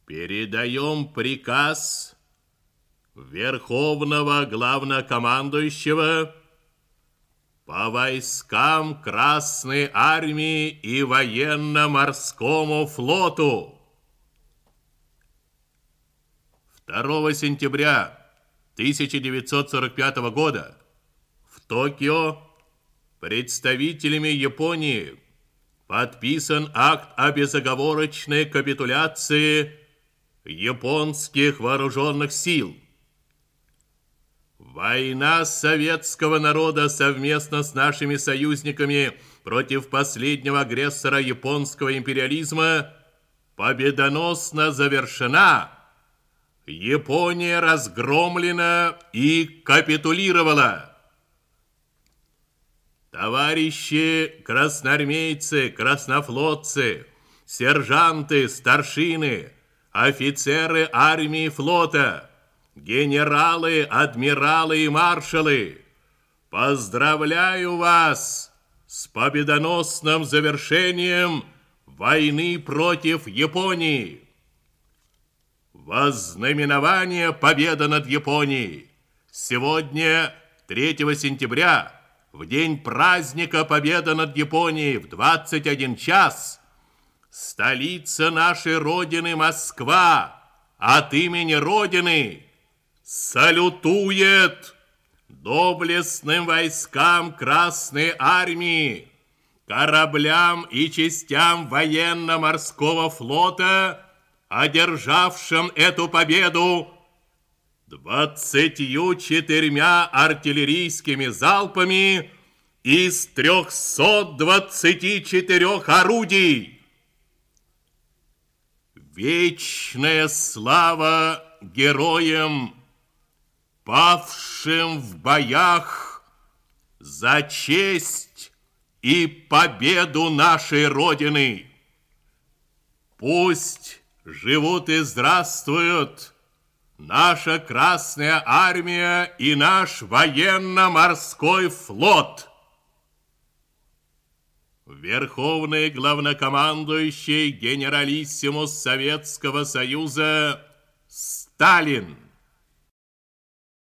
Передаем приказ Верховного Главнокомандующего по войскам Красной Армии и Военно-Морскому флоту. 2 сентября 1945 года в Токио представителями Японии подписан акт о безоговорочной капитуляции японских вооруженных сил. Война советского народа совместно с нашими союзниками против последнего агрессора японского империализма победоносно завершена. Япония разгромлена и капитулировала. Товарищи красноармейцы, краснофлотцы, сержанты, старшины, офицеры армии и флота, генералы, адмиралы и маршалы, поздравляю вас с победоносным завершением войны против Японии. Вознаменование победы над Японией. Сегодня, 3 сентября, в день праздника победы над Японией в 21 час, столица нашей Родины, Москва, от имени Родины салютует доблестным войскам Красной Армии, кораблям и частям военно-морского флота, одержавшим эту победу 24 артиллерийскими залпами из 324 орудий. Вечная слава героям, павшим в боях за честь и победу нашей Родины. Пусть живут и здравствуют наша Красная Армия и наш военно-морской флот. Верховный главнокомандующий генералиссимус Советского Союза Сталин.